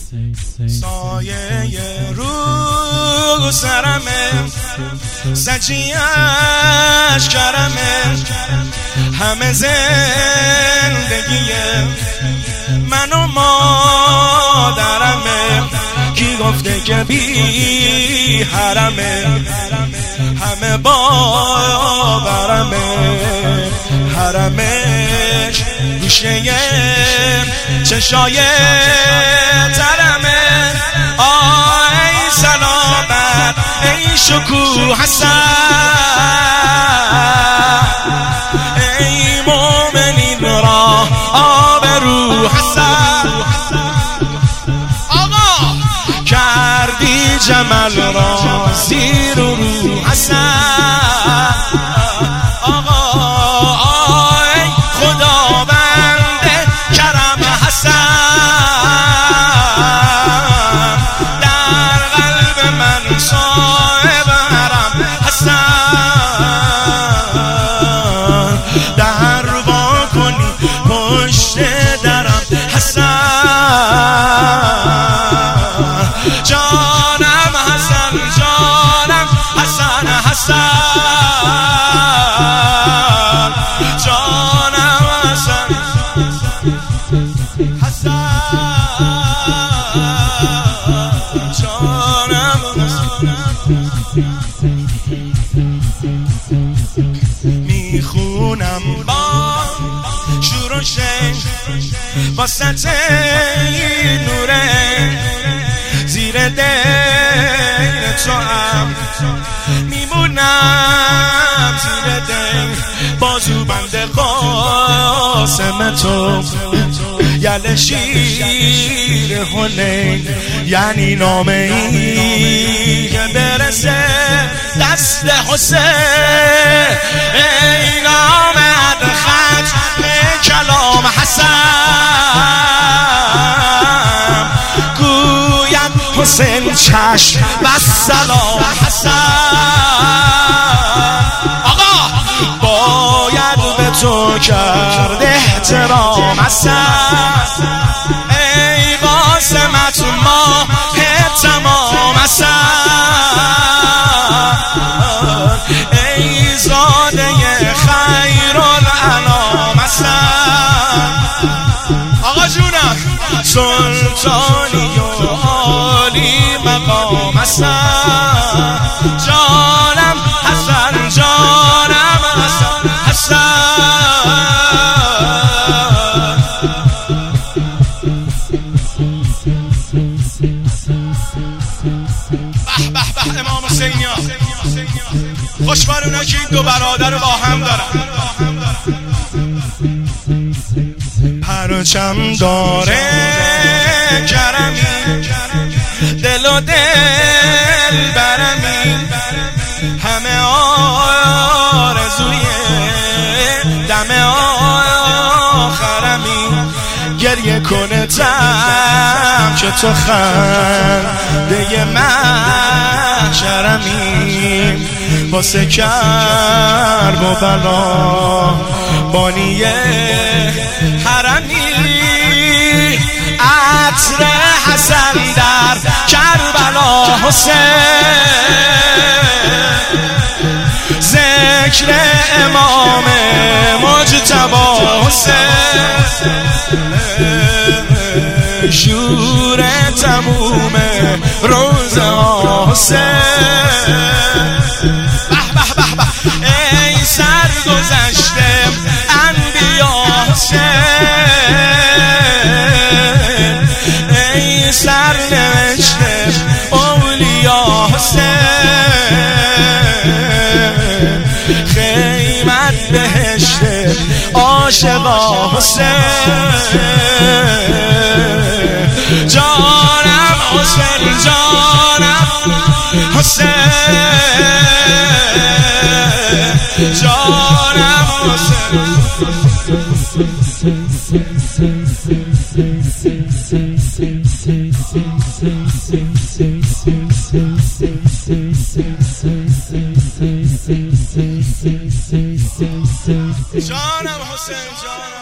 سایه رو سرمه، سجیه‌اش کرمه، همه زندگی من و مادرمه. کی گفته که بی حرمه، همه باورمه. حرمش گوشه چشای ترمه. ای سلامت ای شکوه حسن، ای مومنین را آبرو حسن. آقا کردی جمل را زیر و رو حسن. آقا ای خداوند کرم حسن، در قلب من صاحب حرم حسن. در وا کنی پشت درم حسن. جانم حسن، جانم حسن، حسن جانم حسن، حسن جانم حسن. میخونم با شور و شنگ با سطح نوره، زیر دین تو هم میمونم، زیر دین بازو بند قاسم تو. یل شیر حنین یعنی نامه ای که برسه دست حسین. ای نامه ختم کلام حسن، گوید حسین چشم والسلام حسن. آقا باید به تو کرد احترام حسن. ای قاسمت ماه تمام حسن، ای زاده خیرالانام حسن. آقا جونم سلطانی و عالی مقام حسن. جانم حسن، جانم حسن، حسن. به به به امام حسینیا، خوشبارونه که این دو برادر با هم دارن. پرچم داره کرمی، دل و دل برمی، همه آرزوی دم آخرمی. گریه کنه تم که تو خنده محشرمی. واسه کرب و بلا بانی حرمی، عطر حسن در کربلا حسین. ذکر امام مجتبی حسین، شور تموم روزه حسین. به به به به ای سرگذشته انبیا حسین، ای سرنوشته اولیا حسین. خیمت بهشت عاشقا حسین. جانم حسین، جانم حسین، جانم حسین. جانم حسین، جانم